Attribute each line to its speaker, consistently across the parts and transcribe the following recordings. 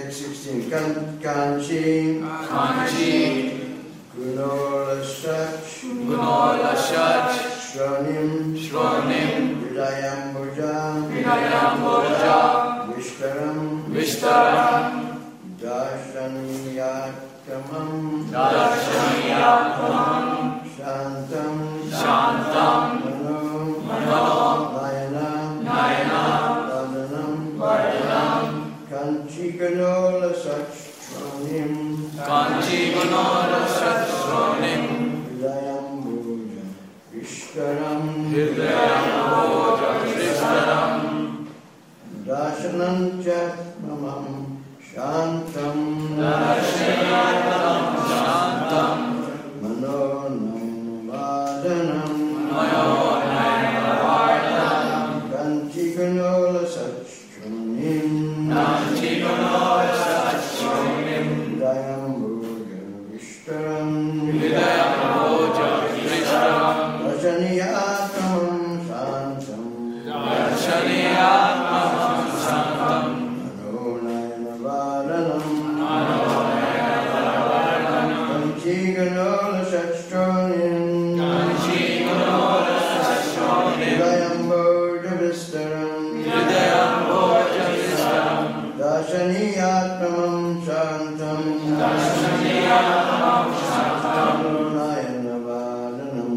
Speaker 1: Text 16. Kanchi. Gunola Shach. Shronim. Vidayam Boja. Vishtaram. Darshanyakamam. Shantam. Mano. Vadanam. Kanchi Gunola Shronim. Vidayam Boja. Vishtaram. Darshanam Mamam. Shantam. Manonam Vadanam. Kanchi Gunola Shronim. Vidayam Boja Vishtaram. Darshanyakamam Shantam. Manonayana Vadanam. Kanchi Gunola Shronim. Vidayam Boja Vishtaram. Darshanyakamam Shantam. Manonayana Vadanam.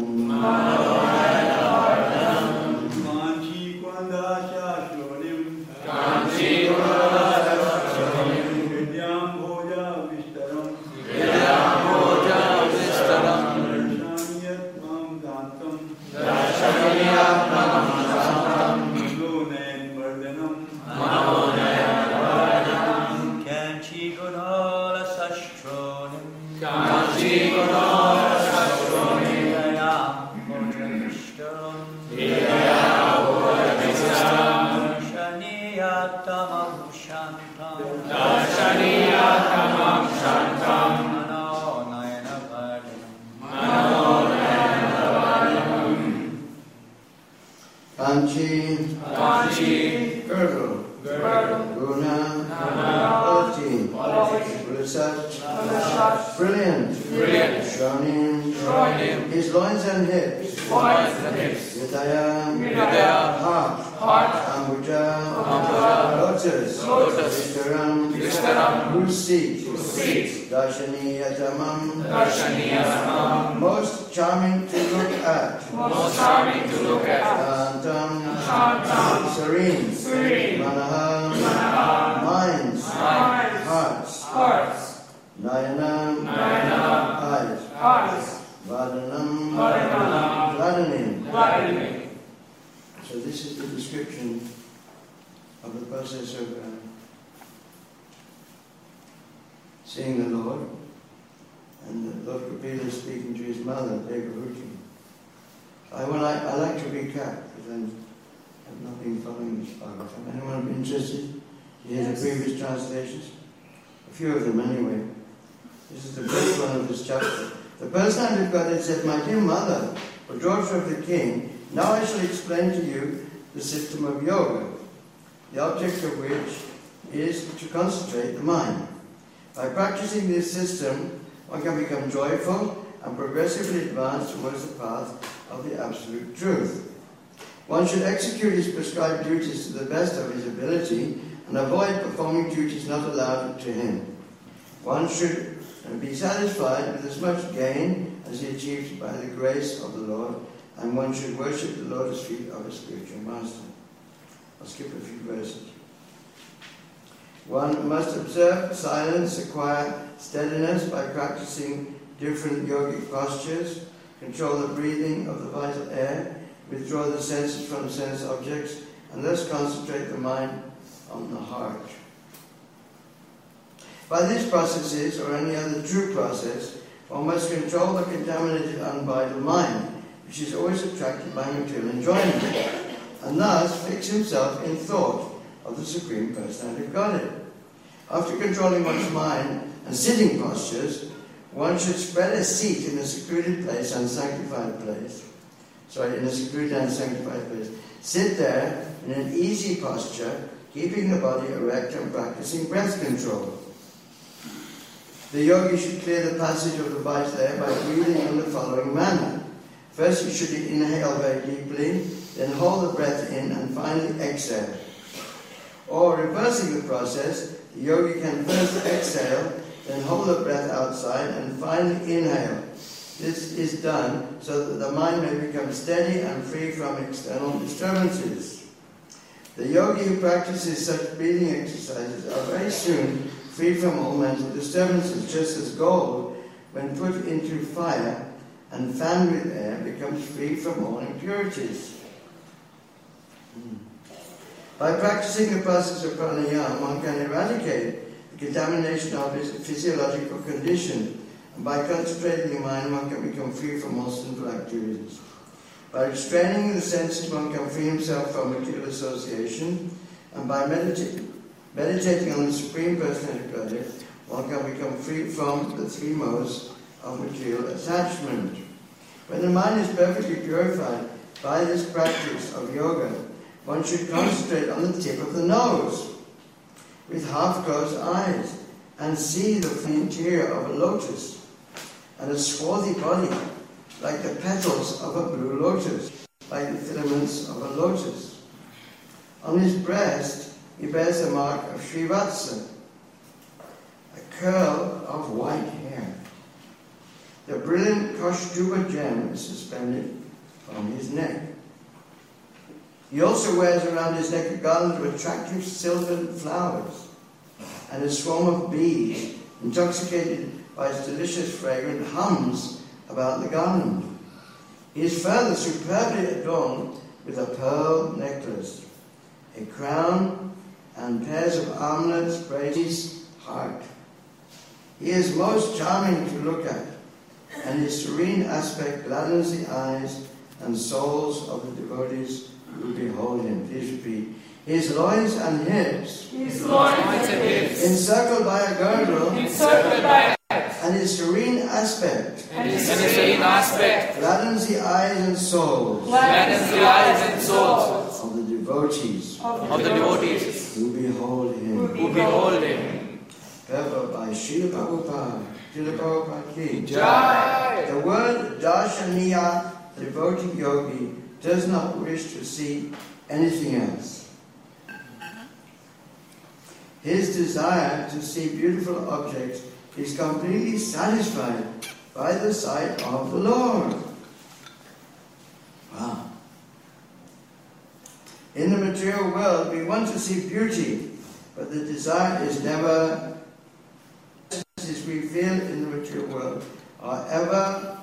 Speaker 1: Kanchi, girdle, guna, quality, brilliant, shronim, his loins and hips, Vidaya, heart, ambuja, lotus, Vishtaram, whose seat, Darshaniyatamam, most charming to look at, Shantam, serene, Manaha, minds, hearts, Nayanam, eyes, Vadanam, gladdening. So this is the description of the process of seeing the Lord, and Lord Kapila is speaking to his mother, Devahuti. I like to recap, because I've not been following this Bhagavatam. Anyone interested? You hear the previous translations? A few of them anyway. This is the first one of this chapter. The personality of Godhead said, "My dear mother, or daughter of the king, now I shall explain to you the system of yoga, the object of which is to concentrate the mind. By practicing this system, one can become joyful and progressively advance towards the path of the absolute truth. One should execute his prescribed duties to the best of his ability and avoid performing duties not allowed to him. One should be satisfied with as much gain as he achieves by the grace of the Lord, and one should worship the lotus feet of his spiritual master." I'll skip a few verses. One must observe silence, acquire steadiness by practicing different yogic postures, control the breathing of the vital air, withdraw the senses from sense objects, and thus concentrate the mind on the heart. By these processes, or any other true process, one must control the contaminated, unvital mind, which is always attracted by material enjoyment, and thus fix himself in thought of the Supreme Personality of Godhead. After controlling one's mind and sitting postures, one should spread a seat in a secluded place, unsanctified place. In a secluded and sanctified place. Sit there in an easy posture, keeping the body erect and practicing breath control. The yogi should clear the passage of the Vaishnava by breathing in the following manner. First, you should inhale very deeply, then hold the breath in and finally exhale. Or, reversing the process, the yogi can first exhale, then hold the breath outside and finally inhale. This is done so that the mind may become steady and free from external disturbances. The yogi who practices such breathing exercises are very soon free from all mental disturbances, just as gold, when put into fire and fanned with air, becomes free from all impurities. By practicing the process of pranayama, one can eradicate the contamination of his physiological condition, and by concentrating the mind, one can become free from all sinful activities. By restraining the senses, one can free himself from material association, and by meditating on the Supreme Personality of Godhead, one can become free from the three modes of material attachment. When the mind is perfectly purified by this practice of yoga, one should concentrate on the tip of the nose with half-closed eyes and see the interior of a lotus and a swarthy body like the petals of a blue lotus, like the filaments of a lotus. On his breast, he bears the mark of Srivatsa, a curl of white hair. The brilliant Kaustuba gem is suspended from his neck. He also wears around his neck a garland of attractive silvered flowers and a swarm of bees, intoxicated by its delicious fragrance, hums about the garland. He is further superbly adorned with a pearl necklace, a crown, and pairs of armlets braided his heart. He is most charming to look at, and his serene aspect gladdens the eyes and souls of the devotees who behold him. Please repeat. His loins and hips, encircled by a girdle, and his serene aspect, gladdens the eyes and souls, of the devotees, who behold him. Purport by Srila Prabhupada. Srila Prabhupada ki Jai. The word Darshaniya, the devotee yogi, does not wish to see anything else. His desire to see beautiful objects is completely satisfied by the sight of the Lord. Wow. In the material world, we want to see beauty, but the desire is never. We feel in the material world are ever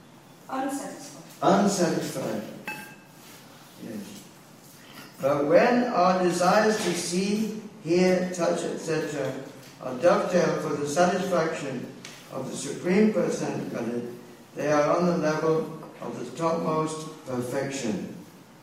Speaker 1: unsatisfied. Yes. But when our desires to see, hear, touch, etc. are dovetailed for the satisfaction of the Supreme Personality of Godhead, they are on the level of the topmost perfection.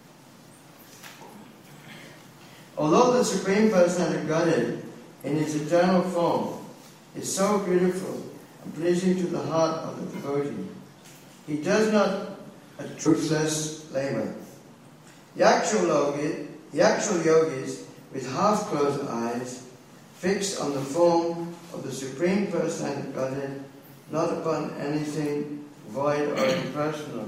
Speaker 1: Although the Supreme Personality of Godhead, in his eternal form, is so beautiful and pleasing to the heart of the devotee, he does not a truthless labor. The actual yogis, with half-closed eyes, fixed on the form of the Supreme Personality of Godhead, not upon anything void or impersonal.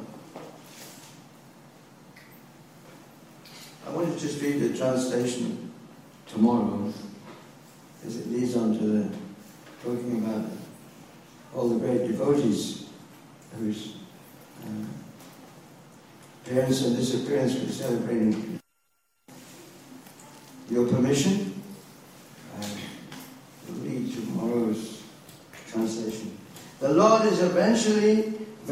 Speaker 1: I want to just read the translation tomorrow, because it leads on to the talking about all the great devotees whose appearance and disappearance we're celebrating. Your permission, to read tomorrow's translation. The Lord is eternally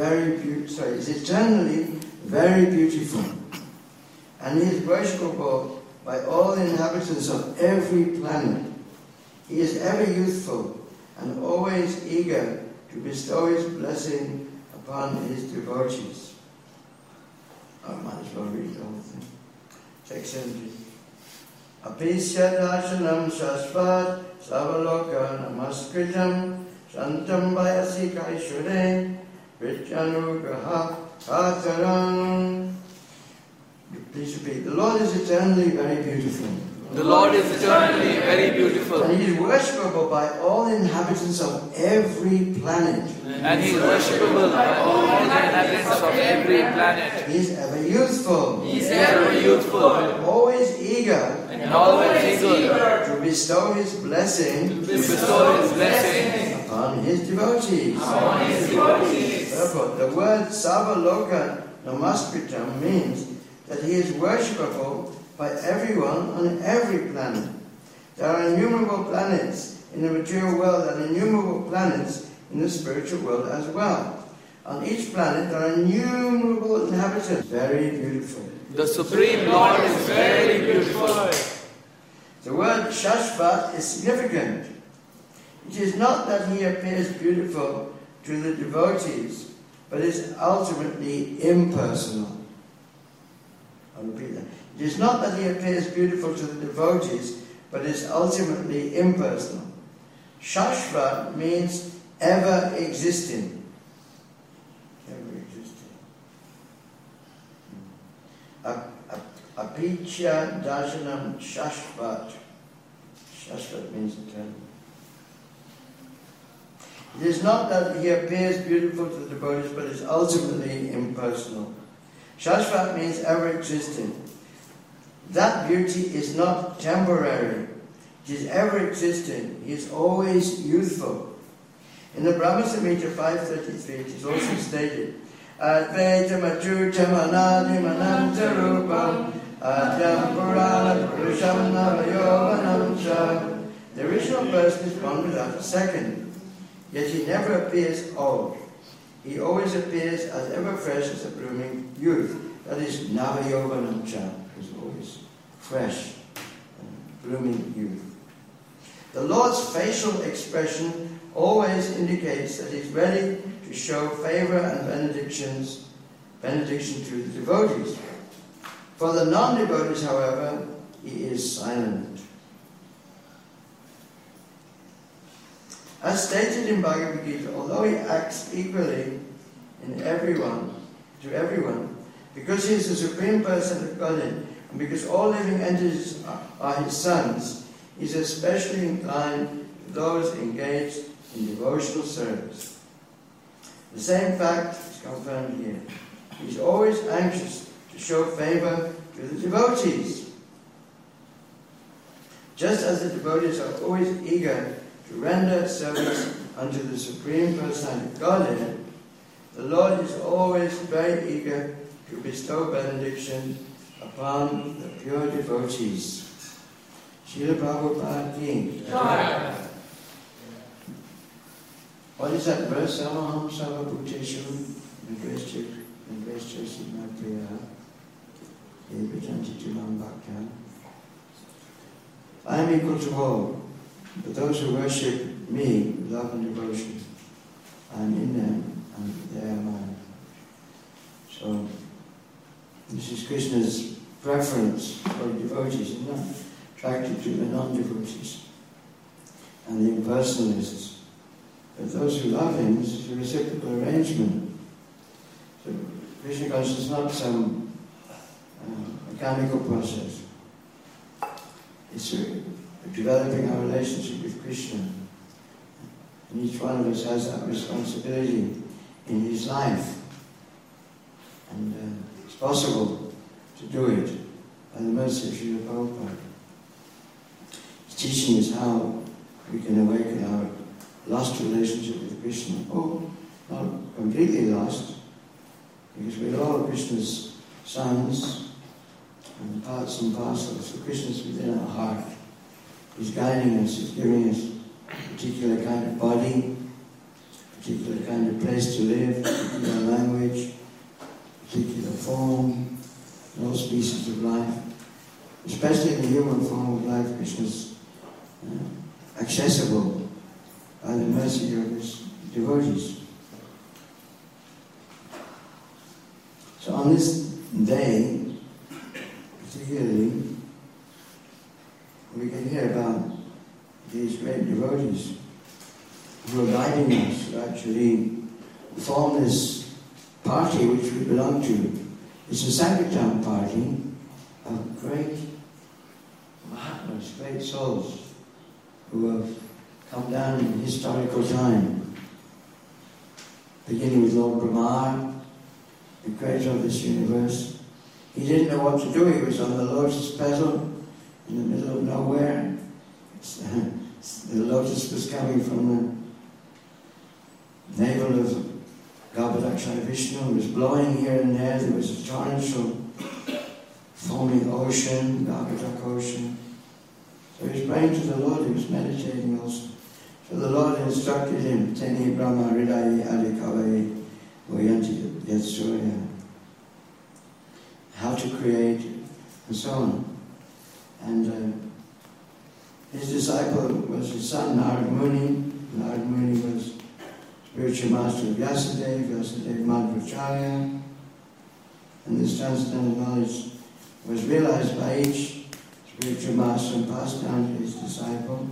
Speaker 1: very beautiful, and He is worshipable by all the inhabitants of every planet. He is ever youthful and always eager to bestow His blessing upon His devotees. I might as well read the whole thing. Text 17. Apisya darshanam shasvat savaloka namaskritam shantam vayasi kaishure vityanugraha kataram. Please repeat. The Lord is eternally very beautiful.
Speaker 2: The Lord is eternally very beautiful.
Speaker 1: And He is worshipable by all inhabitants of every planet.
Speaker 2: And He is worshipable by all the inhabitants of every planet.
Speaker 1: He is ever youthful.
Speaker 2: He is ever youthful.
Speaker 1: Always eager.
Speaker 2: And always eager
Speaker 1: To bestow His blessing.
Speaker 2: to bestow His blessing
Speaker 1: Upon His devotees.
Speaker 2: on His devotees.
Speaker 1: Therefore, the word Sarvaloka Namaskritam means that He is worshipable by everyone on every planet. There are innumerable planets in the material world and innumerable planets in the spiritual world as well. On each planet there are innumerable inhabitants. Very beautiful.
Speaker 2: The Supreme Lord is very beautiful.
Speaker 1: The word Shashvat is significant. It is not that He appears beautiful to the devotees, but is ultimately impersonal. I'll repeat that. It is not that He appears beautiful to the devotees, but is ultimately impersonal. Shashvat means ever existing. Ever existing. Apicya darshanam shashvat. Shashvat means eternal. It is not that He appears beautiful to the devotees, but is ultimately impersonal. Shashvat means ever existing. That beauty is not temporary. It is ever existing. He is always youthful. In the Brahma Samhita 533 it is also stated, Advaitam achutam anadim anantarupam adyam purana purusham navayovanam cha. The original person is one without a second, yet He never appears old. He always appears as ever fresh as a blooming youth. That is navayovanam cha. He is always fresh and blooming youth. The Lord's facial expression always indicates that He is ready to show favor and benediction to the devotees. For the non-devotees, however, He is silent. As stated in Bhagavad Gita, although He acts equally to everyone, because He is the Supreme Person of Godhead, and because all living entities are His sons, He is especially inclined to those engaged in devotional service. The same fact is confirmed here. He is always anxious to show favor to the devotees. Just as the devotees are always eager to render service unto the Supreme Personality of Godhead, the Lord is always very eager to bestow benediction upon the pure devotees. Srila Prabhupada ki. What is that verse? Samaham Sarvabhuteshu Niveshya Siddhapriya Evijanti Tulam Bhaktya. I am equal to all, but those who worship me with love and devotion, I am in them and they are mine. So, this is Krishna's preference for devotees. He's not attracted to the non-devotees and the impersonalists. But those who love Him, this is a reciprocal arrangement. So Krishna consciousness is not some mechanical process. It's developing our relationship with Krishna. And each one of us has that responsibility in his life. And it's possible to do it by the mercy of Srila Prabhupada. He's teaching us how we can awaken our lost relationship with Krishna. Oh, not completely lost, because we're all Krishna's sons and parts and parcels. So Krishna's within our heart. He's guiding us, He's giving us a particular kind of body, a particular kind of place to live, a particular language, a particular form, and all species of life. Especially in the human form of life, Krishna's accessible by the mercy of His devotees. So on this day, particularly, we can hear about these great devotees who are guiding us to actually form this party which we belong to. It's a Sankirtan party of great Mahatmas, great souls, who have come down in historical time, beginning with Lord Brahma, the creator of this universe. He didn't know what to do. He was on the lotus petal in the middle of nowhere. The lotus was coming from the navel of Garbhodakshaya Vishnu. It was blowing here and there. There was a torrential, foaming ocean, Garbhodak ocean. So he was praying to the Lord. He was meditating also. So the Lord instructed him, Teni Brahma Hridayi Adhikavai Voyanti Yatsurya, how to create, and so on. And his disciple was his son, Narad Muni. Narad Muni was spiritual master of Vyasadeva, Vyasadeva Madhvacharya. And this transcendental knowledge was realized by each spiritual master and passed down to his disciple.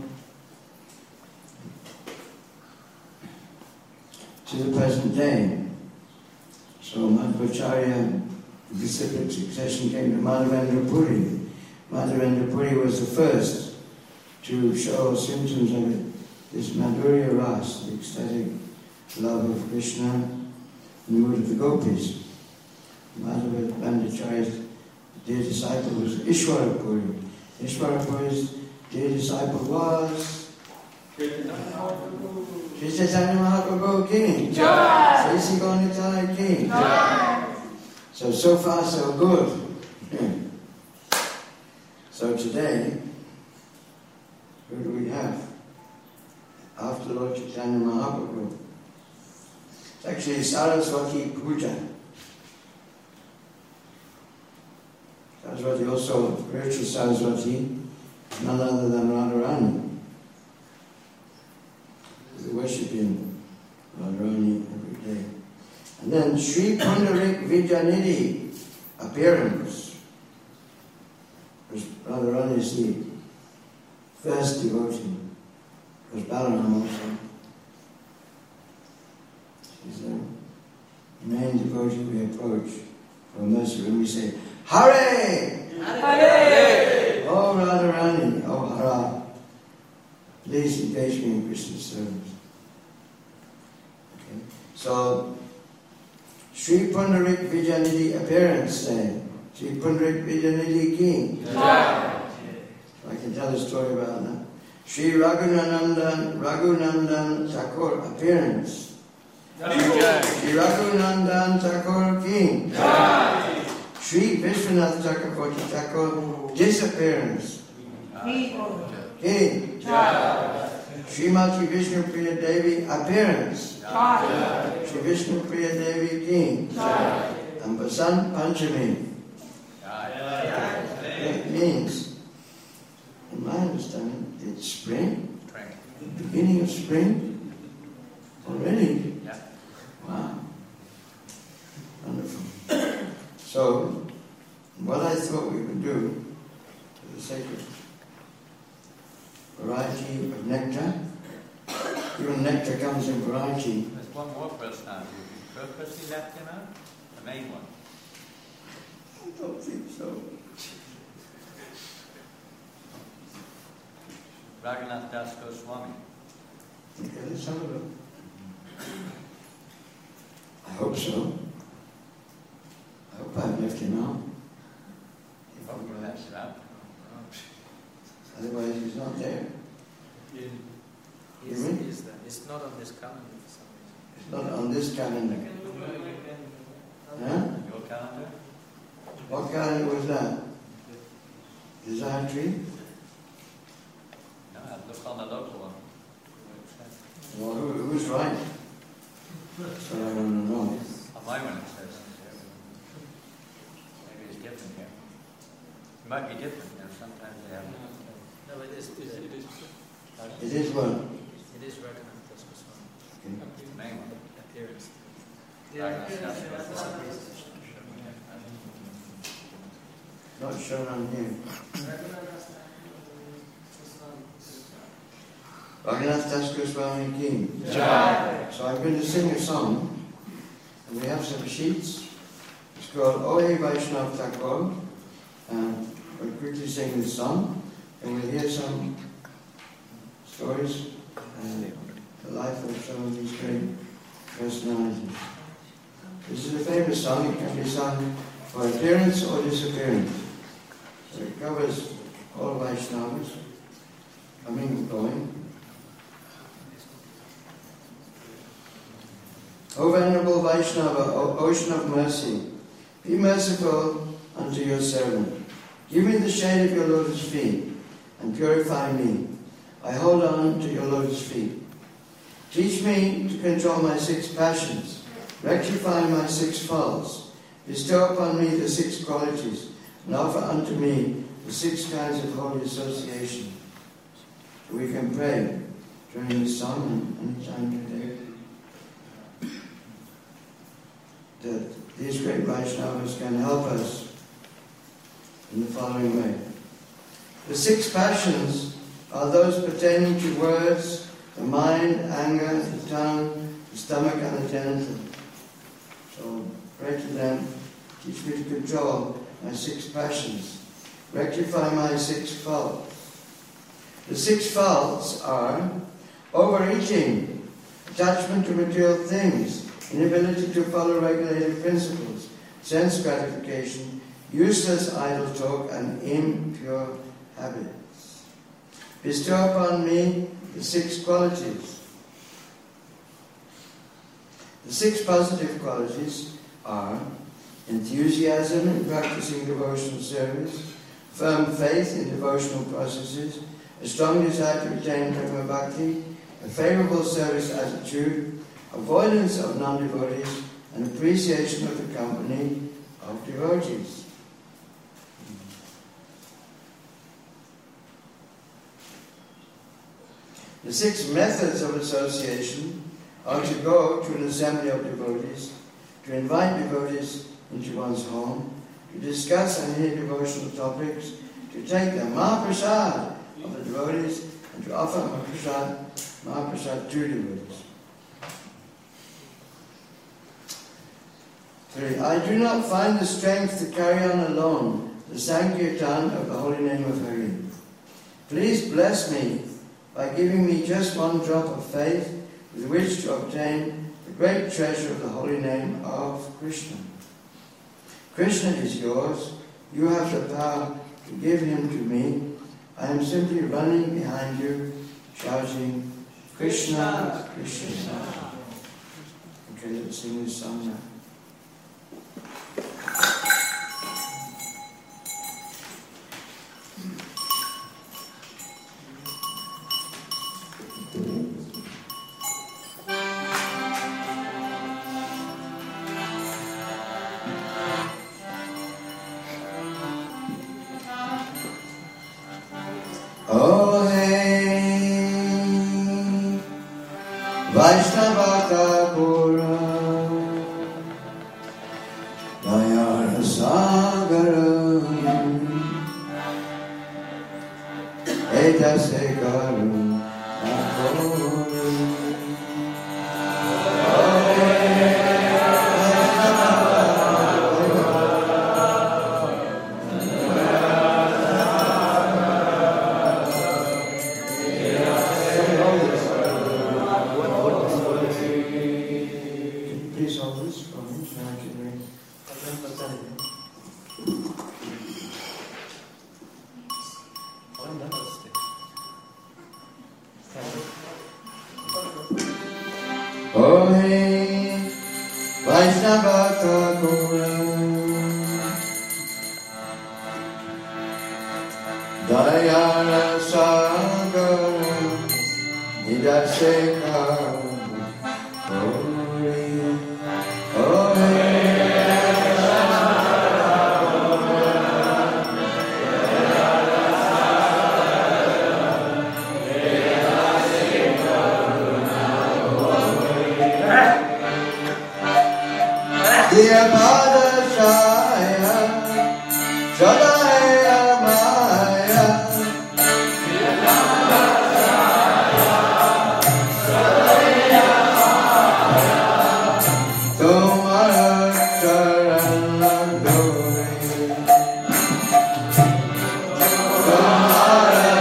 Speaker 1: To the present day. So Madhvacharya, the disciplic succession, came to Madhavendra Puri. Madhavendra Puri was the first to show symptoms of it, this Madhurya Ras, the ecstatic love of Krishna, in the mood of the gopis. Madhavendra dear disciple was Ishwara Puri. Ishwara Puri's dear disciple was Sri Chaitanya Mahaprabhu King. Jai. Sri Sri Gaura King. Jai. So far so good. So today, who do we have? After Lord Chaitanya Mahaprabhu. It's actually Saraswati Puja. Saraswati also, spiritual Saraswati, none other than Radharani. We worship in Radharani every day. And then Sri Pundarik Vidyanidhi, appearance. Radharani is the first devotee. Because Balaram also. She's the main devotee we approach for mercy when we say, Hare! Hare! Oh Radharani, oh Hara, please engage me in Krishna's service. Okay. So, Sri Pundarik Vidyanidhi appearance day. Sri Pundarik Vidyanidhi King. I can tell a story about that. Sri Raghunandan Thakur appearance. Sri Raghunandan Thakur King. Sri Vishwanath Chakravarti Thakur disappearance. King. Srimati Vishnu Priya Devi appearance. Sri Vishnu Priya Devi King. And Basant Panchami. It means, in my understanding, it's spring. The beginning of spring. Already. Wow. Wonderful. So, what I thought we would do, for the sake of variety of nectar, even nectar comes in variety.
Speaker 3: There's one more personality. Purposely left him out? The main one.
Speaker 1: I don't think so.
Speaker 3: Raghunath Das Goswami.
Speaker 1: Okay, let's have a look. I hope so. I hope I've left him out.
Speaker 3: He probably left him out.
Speaker 1: Otherwise he's not there.
Speaker 2: It's not on this calendar for some reason.
Speaker 1: It's not on this calendar. Huh?
Speaker 3: Your calendar?
Speaker 1: What calendar was that? Desire tree?
Speaker 3: No, look on the local one.
Speaker 1: Well, who's right? So I don't know.
Speaker 3: On my one it says. Maybe it's different here. It might be different. You know, sometimes they have.
Speaker 2: No, it is.
Speaker 1: It is what?
Speaker 2: It is Raghunath Das Goswami.
Speaker 1: Okay.
Speaker 3: The main one.
Speaker 2: Appearance.
Speaker 3: Raghunath Das Goswami.
Speaker 1: Not shown on here. Raghunath Das Goswami King. So I'm going to sing a song, and we have some sheets. It's called Ohe Vaishnav Thakur. We'll quickly sing this song. and we'll hear some stories and the life of some of these great personalities. This is a famous song. It can be sung for appearance or disappearance. So it covers all Vaishnavas, coming and going. O Venerable Vaishnava, O Ocean of Mercy, be merciful unto your servant. Give me the shade of your lotus feet and purify me. I hold on to your lotus feet. Teach me to control my 6 passions, rectify my 6 faults, bestow upon me the 6 qualities, and offer unto me the 6 kinds of holy association. So we can pray during this song and any time today that these great Vaishnavas can help us in the following way. The 6 passions are those pertaining to words, the mind, anger, the tongue, the stomach, and the genitals. So pray to them, teach me to control my 6 passions, rectify my 6 faults. The 6 faults are overeating, attachment to material things, inability to follow regulated principles, sense gratification, useless idle talk, and impure habits. Bestow upon me the 6 qualities. The 6 positive qualities are enthusiasm in practicing devotional service, firm faith in devotional processes, a strong desire to attain Prema Bhakti, a favorable service attitude, avoidance of non-devotees, and appreciation of the company of devotees. The 6 methods of association are to go to an assembly of devotees, to invite devotees into one's home, to discuss and hear devotional topics, to take the Mahaprasad of the devotees, and to offer Mahaprasad to devotees. 3. I do not find the strength to carry on alone the Sankirtan of the holy name of Hari. Please bless me by giving me just one drop of faith with which to obtain the great treasure of the holy name of Krishna. Krishna is yours. You have the power to give him to me. I am simply running behind you, shouting, Krishna, Krishna. Okay, let's sing this song now. Oh hey, Vaishnava Pura, Dayara Sagara, Edase Karu, Oh hey, Vaishnava Thakura, Dayara Sagara, Nidaseka, oh hey. Dear Mother Shaya, Shadaya Maya, Dear Mother Shaya, Shadaya Maya, Tumhara Charan Lagore, Tumhara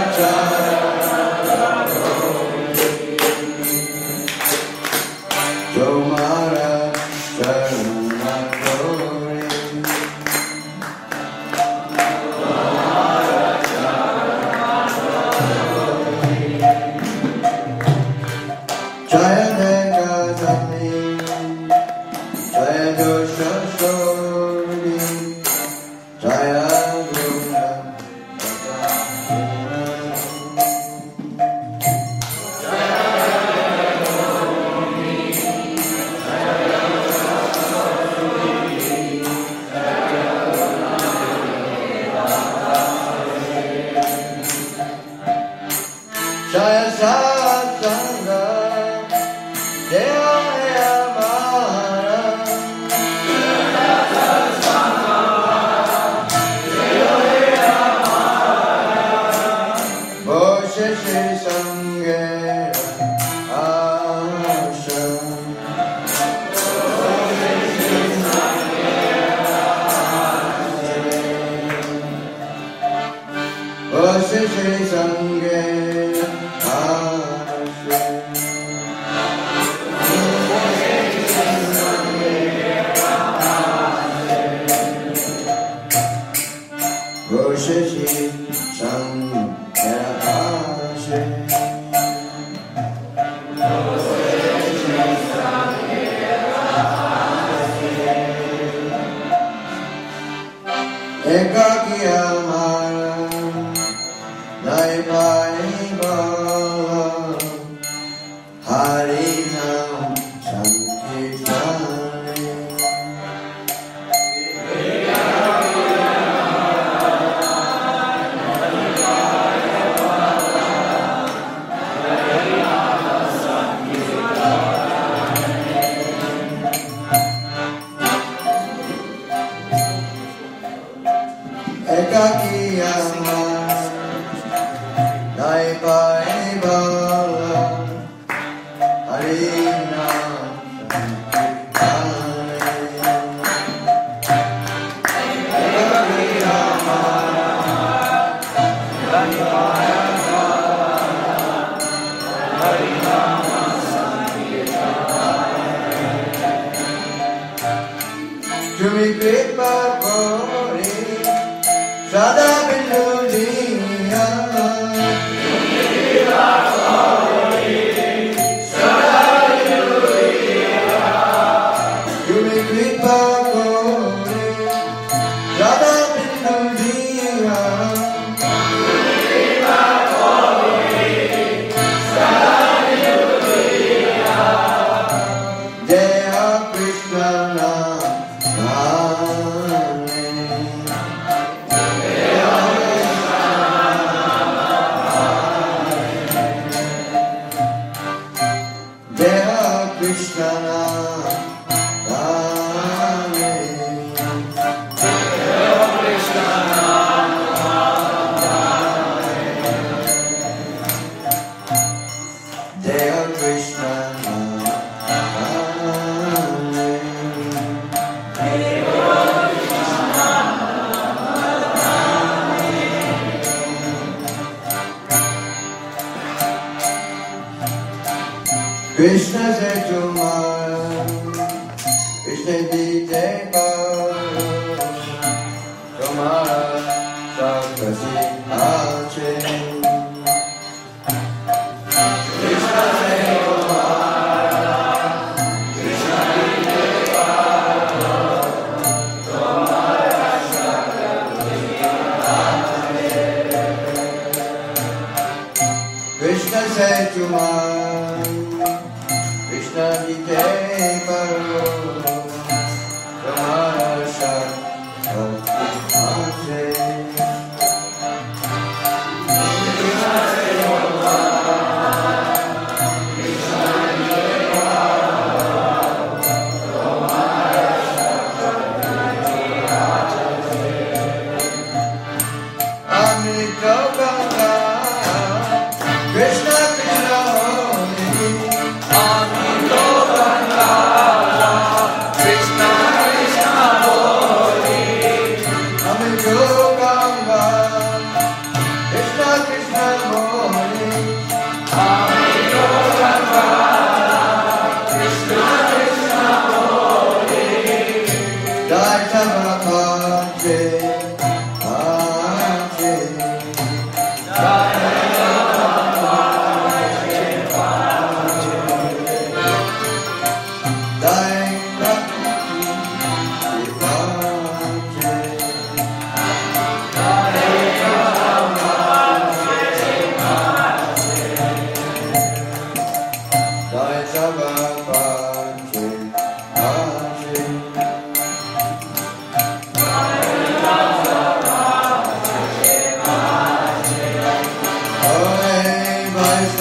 Speaker 1: Jaya Satsanga Jaya Mara Boshe Shri Sangera Asha Boshe Shri Sangera Asha Boshe Shri Sangera Asha Ekaki Amara Nai Pai Bala Hari Nam Sankirtane Ekaki Amara Nai Pai Bala Hari Nam Tumi Kripa Kori Sada Bindu Diya Tumi Kripa Kori Sada Bindu Diya Jaya Krishna Jaya Krishna Jaya Krishna Krishna said to Mara, Krishna dite paro, Tomara sakrasi ache. Krishna said to Mara, Krishna dite paro, Tomara sakrasi ache. Krishna said to Mara, Krishna dite paro, Tomara sakrasi ache. Amrita Ganga, Krishna Krishna Holy,
Speaker 2: Amrita Ganga, Krishna Krishna Holy.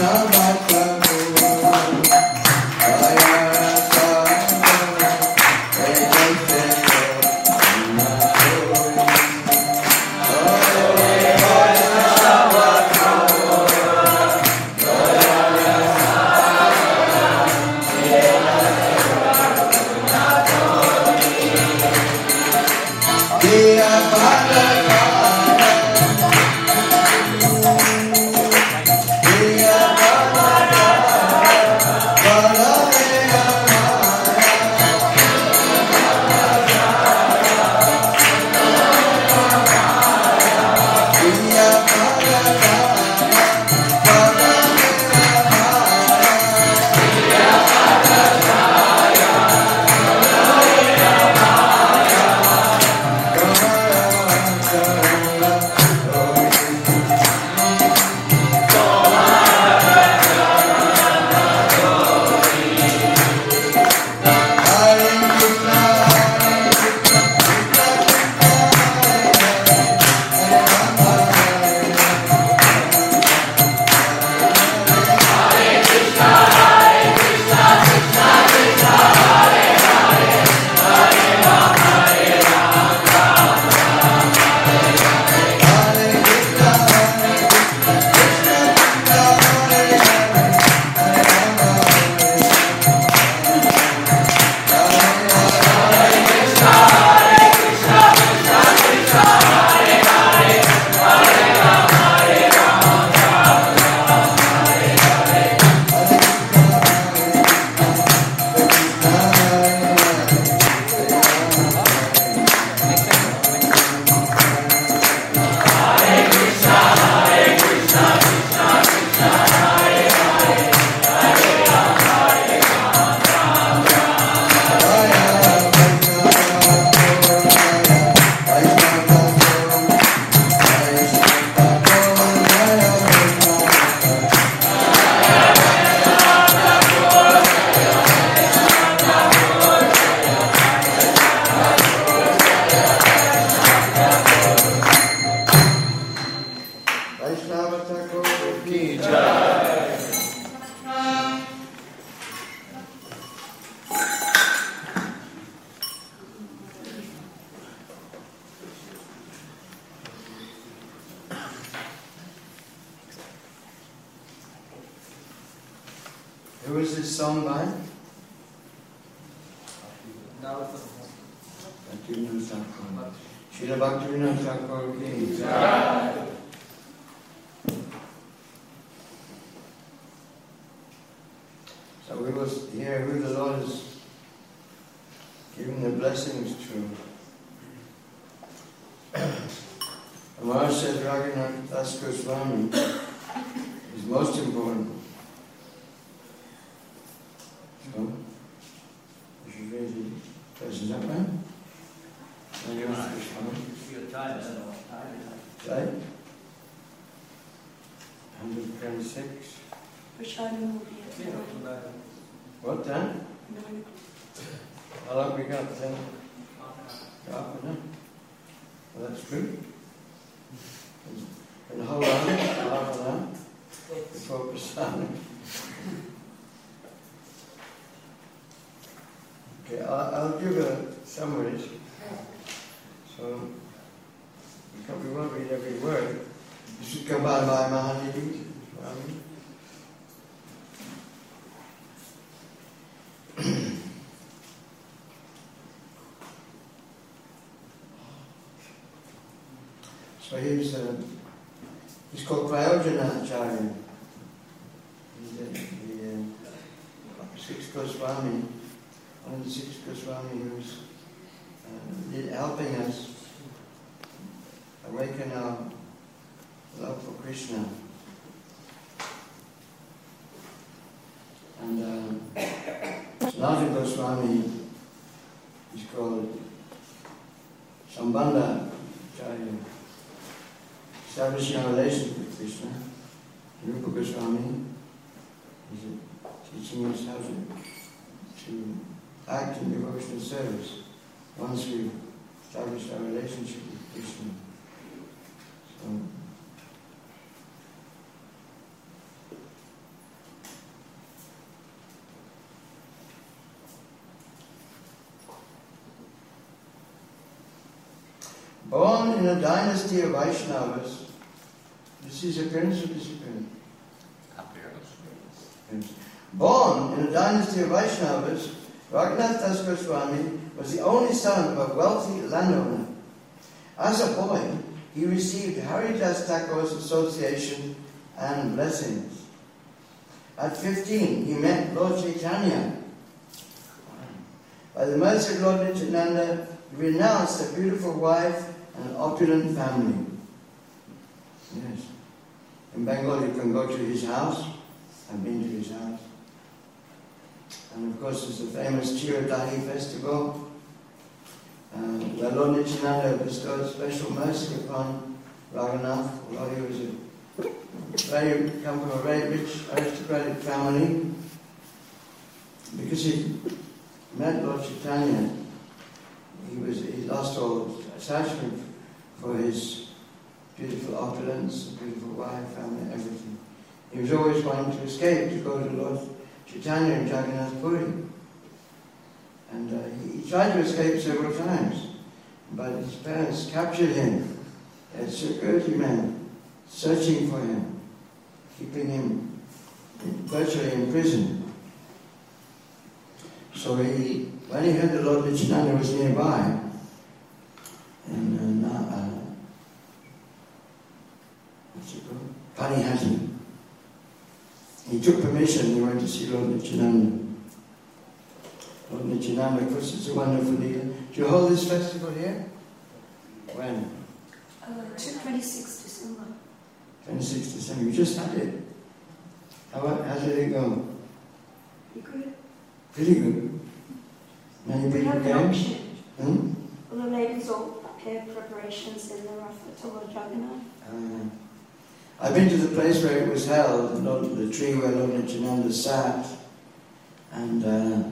Speaker 1: Who is this song by? Bhaktivinoda Thakur. Srila Bhaktivinoda Thakur ki Jai. So we will hear who the Lord is giving the blessings to. Maharaj said Raghunath Das Goswami is most important. So, you should raise the present up, man.
Speaker 3: Your time, I don't know what time it is.
Speaker 1: Right? 126.
Speaker 4: Prashadam will be at 9.
Speaker 1: What time?
Speaker 4: 9.
Speaker 1: How long we got? 10? Half an hour. Well, that's good. And hold on, half an hour before Prasadam. Okay, I'll give a summary. So, we won't read every word. You should come by my Mahanidhi. So he's called Prayojana Acharya. He's the sixth Goswami, one of the six Goswami who's helping us awaken our love for Krishna. And Sanatana Goswami is called Sambandha Acharya, establishing our relationship with Krishna. Rupa Goswami is teaching us how to act in devotional service once we've established our relationship with Krishna. So, Born in a dynasty of Vaishnavas, this is appearance or disappearance?
Speaker 3: Appearance.
Speaker 1: Born in a dynasty of Vaishnavas, Raghunath Das Goswami was the only son of a wealthy landowner. As a boy, he received Haridas Thakur's association and blessings. At 15, he met Lord Chaitanya. By the mercy of Lord Nityananda, he renounced a beautiful wife and an opulent family. Yes. In Bengal, you can go to his house. I've been to his house. And of course, there's the famous Chiradahi festival, where Lord Nityananda bestowed special mercy upon Raghunath, although he was come from a very rich aristocratic family. Because he met Lord Chaitanya, he lost all attachment for his beautiful opulence, beautiful wife, family, everything. He was always wanting to escape, to go to Lord Chaitanya in Jagannath Puri. And he tried to escape several times, but his parents captured him. They had security men searching for him, keeping him virtually in prison. So when he heard that Lord Nityananda was nearby, in what's it called? Panihati, he took permission. He went to see Lord Nityananda. Lord Nityananda, of course, it's a wonderful leader. Do you hold this festival here? When?
Speaker 4: 26 December.
Speaker 1: 26 December. You just had it. How did it go?
Speaker 4: Good.
Speaker 1: Pretty good. Many
Speaker 4: We
Speaker 1: people
Speaker 4: have an
Speaker 1: came.
Speaker 4: auction. Well, the ladies all prepare preparations in the Rafa to Lord Jagannath.
Speaker 1: I've been to the place where it was held, the tree where Lord Nityananda sat, and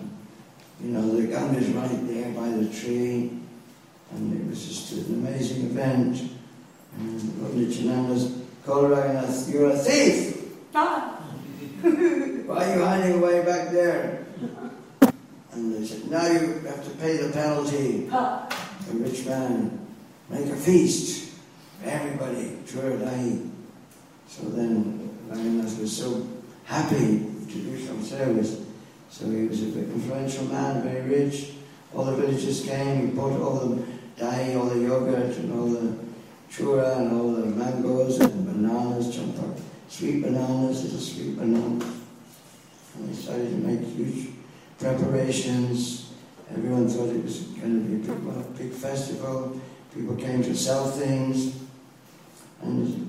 Speaker 1: the Ganga is right there by the tree, and it was just an amazing event. And Lord Nityananda called Raghunath, "You're a thief!
Speaker 4: Ah.
Speaker 1: Why are you hiding away back there?" And they said, "Now you have to pay the penalty."
Speaker 4: Ah.
Speaker 1: A rich man, make a feast for everybody, Churadahi. So then Raghunath was so happy to do some service. So he was a very influential man, very rich. All the villagers came, he bought all the dahi, all the yogurt, and all the chura, and all the mangoes, and bananas, champa, sweet bananas, little sweet bananas. And they started to make huge preparations. Everyone thought it was going to be a big festival. People came to sell things. And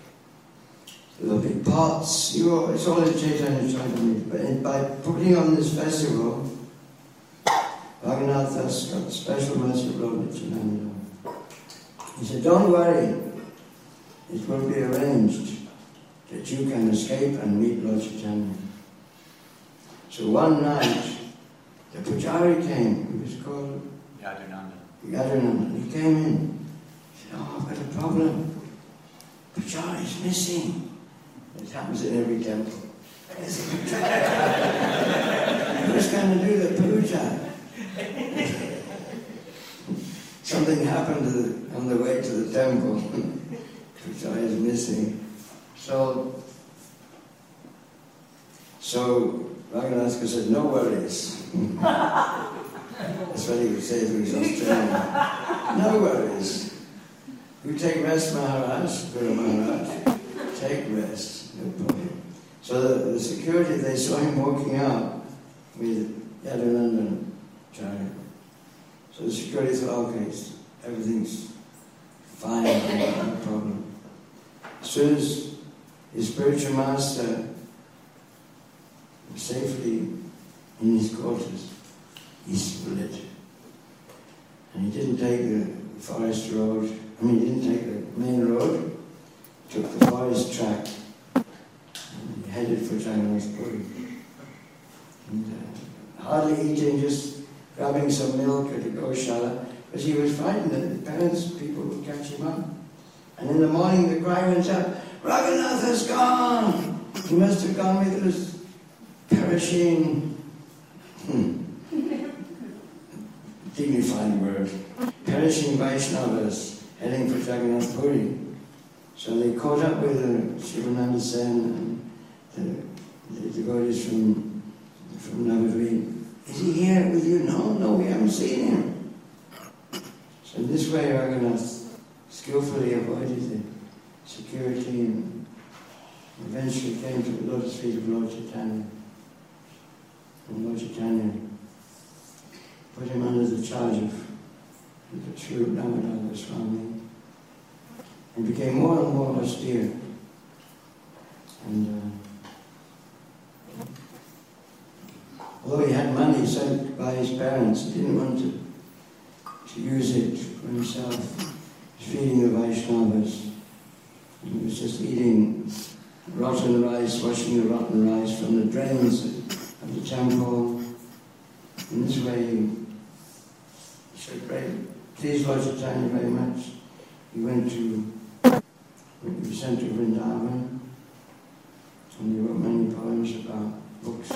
Speaker 1: little big pots. It's all in Chaitanya Charitamrita. But by putting on this festival, Raghunath Das got special mercy of Lord Nityananda. He said, "Don't worry, it will be arranged that you can escape and meet Lord Chaitanya." So one night, the Pujari came. He was called Yadunanda. He came in. He said, "Oh, I've got a problem. Pujari is missing." It happens in every temple. Who's going to do the puja? Something happened on the way to the temple. Puja is missing. So Raghunath said, "No worries." That's what he would say if he was Australian. "No worries. You take rest, Maharaj, Guru Maharaj. Take rest. No problem." So the security, they saw him walking out with Yadunanda and Charya. So the security thought, okay, everything's fine, no problem. As soon as his spiritual master was safely in his quarters, he split. And he didn't take the forest road, he didn't take the main road, he took the forest track. And he headed for Jagannath Puri. And hardly eating, just grabbing some milk at the Goshala, because he was frightened that the parents, people would catch him up. And in the morning the cry went up, "Raghunath has gone!" He must have gone with his perishing, dignified word, perishing Vaishnavas. heading for Jagannath Puri. So they caught up with Shivananda Sen and the devotees from Navadvip. Is he here with you? No, we haven't seen him. So in this way, Raghunath skillfully avoided the security and eventually came to the lotus feet of Lord Chaitanya. And Lord Chaitanya put him under the charge of the true Damodar Goswami and became more and more austere. And although he had money sent by his parents, he didn't want to use it for himself. He was feeding the Vaishnavas. He was just eating rotten rice, washing the rotten rice from the drains of the temple. In this way, he should please Lord Chaitanya very much. He was sent to Vrindavan, and he wrote many poems about books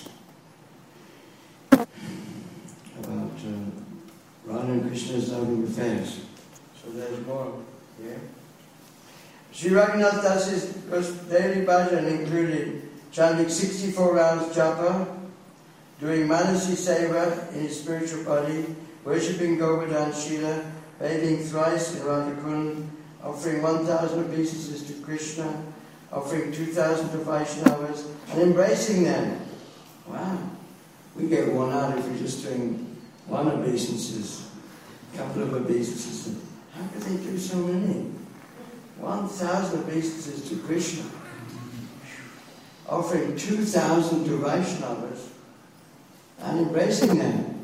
Speaker 1: about Radha and Krishna's loving affairs. So there's more here. Sri Raghunath Das's daily bhajan included chanting 64 rounds japa, doing Manasi Seva in his spiritual body, worshipping Govardhan Shila, bathing thrice in Radhakund, offering 1,000 obeisances to Krishna, offering 2,000 to Vaishnavas, and embracing them. Wow. We get worn out if we're just doing one obeisances, a couple of obeisances. How could they do so many? 1,000 obeisances to Krishna, offering 2,000 to Vaishnavas, and embracing them.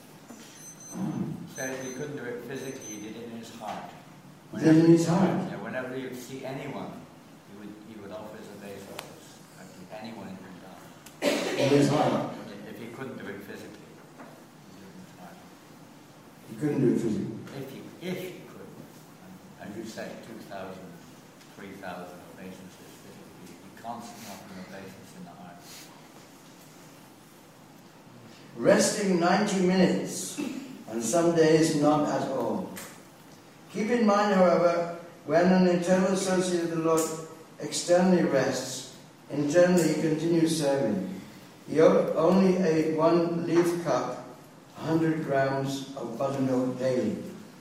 Speaker 3: So if he couldn't do it physically, he did it in his heart.
Speaker 1: Did it in his heart?
Speaker 3: Yeah, whenever you see anyone, he would offer his obeisance. Anyone in Vrindavan.
Speaker 1: In his heart?
Speaker 3: If he couldn't do it physically, he did it in his heart.
Speaker 1: He couldn't do it physically?
Speaker 3: If he could. And you say 2,000, 3,000 obeisances physically, he can't offer an obeisance in the heart.
Speaker 1: Resting 90 minutes, and some days not at all. Keep in mind, however, when an eternal associate of the Lord externally rests, internally he continues serving. He only ate 1 leaf cup, 100 grams of buttermilk daily.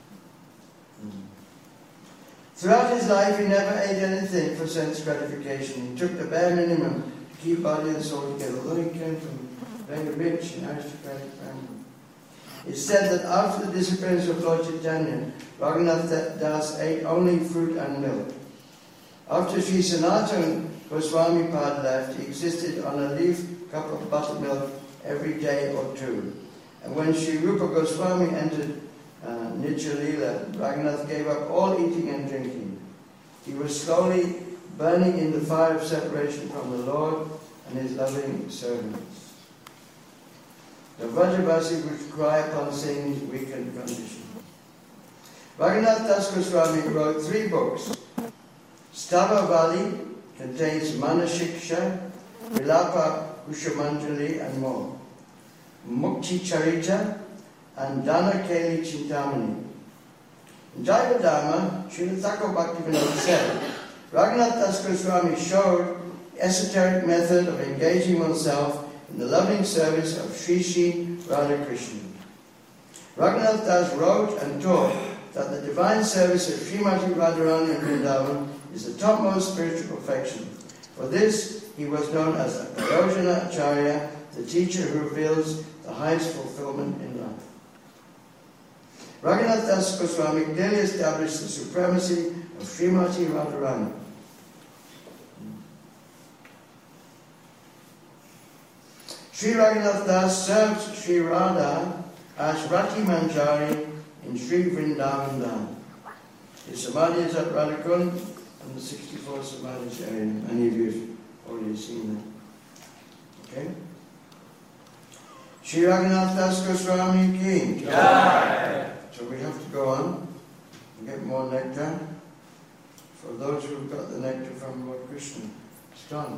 Speaker 1: Throughout his life, he never ate anything for sense gratification. He took the bare minimum to keep body and soul together, although he came from a very rich and aristocratic family. It's said that after the disappearance of Lord Chaitanya, Raghunath Das ate only fruit and milk. After Sri Sanatana Goswami Pad left, he existed on a leaf cup of buttermilk every day or two. And when Sri Rupa Goswami entered Nitya Leela, Raghunath gave up all eating and drinking. He was slowly burning in the fire of separation from the Lord and his loving servants. The Vrajavasi would cry upon seeing his weakened condition. Raghunath Das Goswami wrote 3 books. Stavavali contains Manashiksha, Vilapa Kushamanjali and more. Mukti Charita and Dana Keli Chintamani. In Jaivadharma, Srila Thakur Bhaktivinoda said, Raghunath Das Goswami showed the esoteric method of engaging oneself in the loving service of Sri Sri Radha Krishna. Raghunath Das wrote and taught that the divine service of Srimati Radharani in Vrindavan is the topmost spiritual perfection. For this, he was known as the Parojana Acharya, the teacher who reveals the highest fulfillment in life. Raghunath Das Goswami clearly established the supremacy of Srimati Radharani. Sri Raghunath Das served Sri Radha as Rati Manjari in Sri Vrindavan Dham. His samadhi is at Radhakund and the 64 samadhis area. Many of you have already seen that. Okay? Sri Raghunath Das Goswami Ki.
Speaker 2: Jai.
Speaker 1: So we have to go on and get more nectar for those who've got the nectar from Lord Krishna. It's done.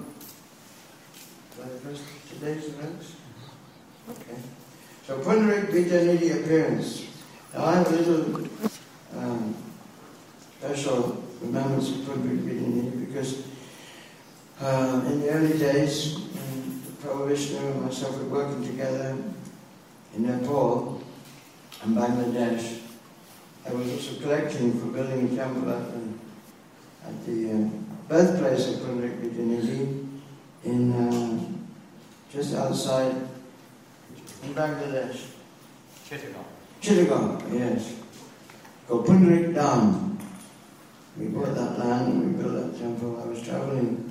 Speaker 1: Today's events? Okay. So Pundarik Vidyaniddhi appearance. Now I have a little special remembrance of Pandit Vidyanidhi because in the early days, when Prabhu Vishnu and myself were working together in Nepal and Bangladesh, I was also collecting for building a temple at the birthplace of Pandit Vidyanidhi in just outside in Bangladesh. Chittagong, yes. Called Pundarik Dham. We bought that land and we built that temple. I was traveling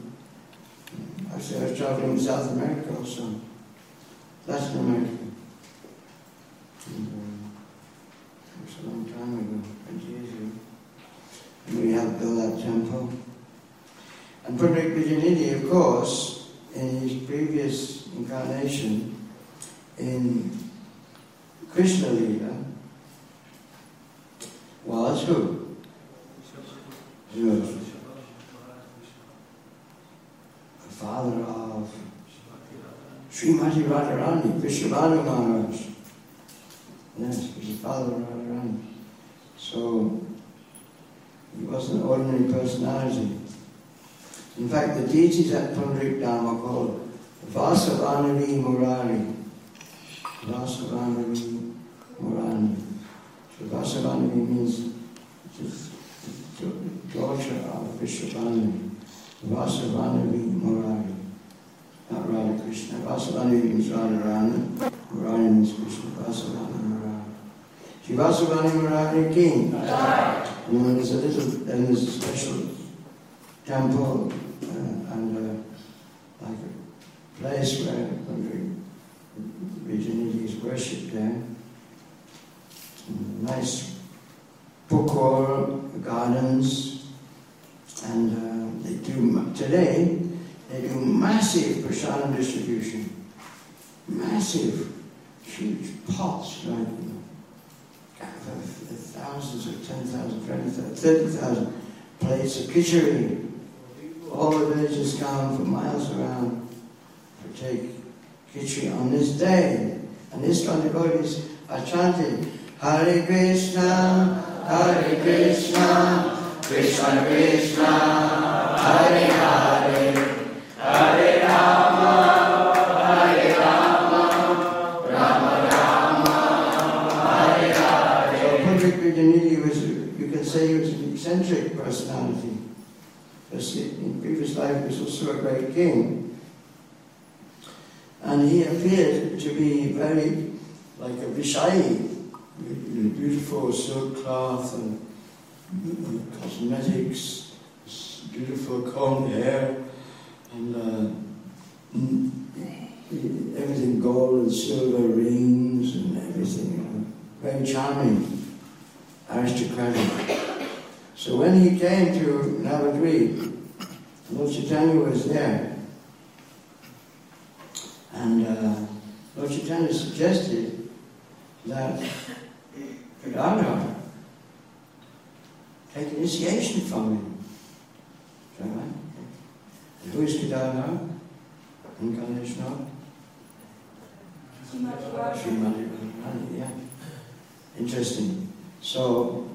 Speaker 1: in South America also, Latin America. And, it was a long time ago, 20 years ago. And we helped build that temple. And Pandit Vidyanidhi, of course, in his previous incarnation in Krishna Leela, was who? The father of Srimati Radharani, Vishwabhanu Maharaj. Yes, he was the father of Radharani. So, he wasn't an ordinary personality. In fact, the deities at Pundarik Dham are called Vasavanavi Murari. Vasavanavi Murari. So Vasavanavi means the daughter of Vishwabhanu. Vasavanavi Murari. Not Radha Krishna. Vasavanavi means Radharani. Murari means Krishna. Vasavanavi Murari. She Vasavanavi Murari king. And then there's a special temple and like a place where Vidyanidhi is worshipped there. Nice pukur gardens, and today they do massive prasadam distribution, massive, huge pots, like thousands or 10,000, 20,000, 30,000 plates of khichdi. All the villagers come from miles around to take khichdi on this day. And ISKCON devotees are chanting, Hare Krishna, Krishna Krishna, Hare Hare, Hare Rama, Rama Rama, Hare Hare. So Pandit Vidyanidhi was, you can say he was an eccentric personality. In previous life he was also a great king. And he appeared to be very like a Vishayi, beautiful silk cloth and cosmetics, beautiful combed hair, and everything gold and silver rings and everything. Very charming, aristocratic. So when he came to Navadvip, Lord Chaitanya was there, and Lord Chaitanya suggested that Gadadhar take initiation from him. Is that right? And who is Gadadhar? Incarnation of? Srimati Radharani, yeah. Interesting. So,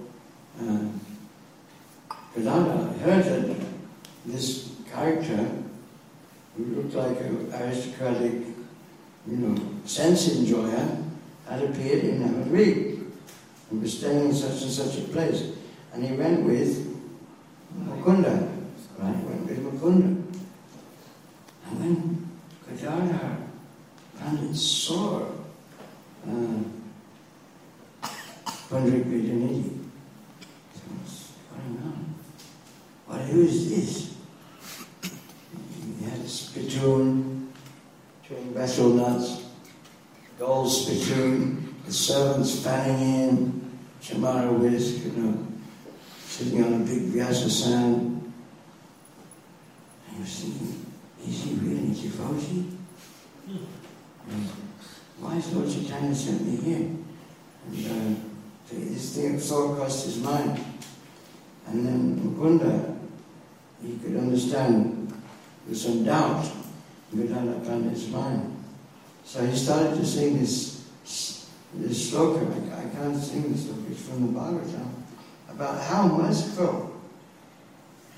Speaker 1: Gadadhar heard that this character, who looked like an aristocratic, sense enjoyer, had appeared in Navadvip and was staying in such and such a place. And he went with Mukunda, right? Went with Mukunda. And when Gadadhar Pandit saw Pandit Vidyanidhi, what's going on? Who is this? He had a spittoon, chewing betel nuts, gold spittoon, the servants fanning in, chamara whisk, sitting on a big vyasasana. And he was thinking, is he really a devotee? Why has Lord Chaitanya sent me here? And this thing thought crossed his mind. And then Mukunda, he could understand with some doubt in Gadadhar Pandit's mind. So he started to sing this sloka. I can't sing this sloka, it's from the Bhagavatam, about how merciful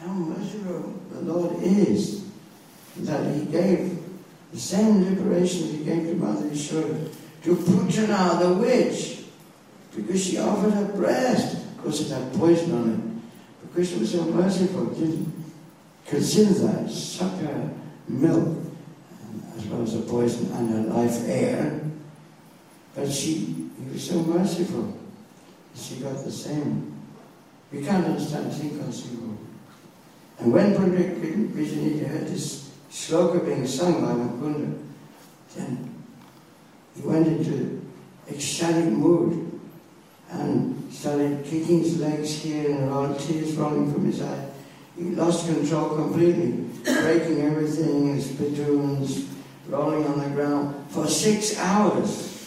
Speaker 1: how merciful the Lord is, that he gave the same liberation he gave to Mother Yashoda to Putana the witch, because she offered her breast. Of course, it had poison on it. Because she was so merciful, didn't consider that, suck her milk, as well as the poison, and her life air. But he was so merciful. She got the same. We can't understand, it's inconceivable. And when Pandit Vijayanidhi heard this shloka being sung by Mukunda, then he went into ecstatic mood and started kicking his legs here and around, tears rolling from his eye. He lost control completely, breaking everything, his spittoons, rolling on the ground for 6 hours.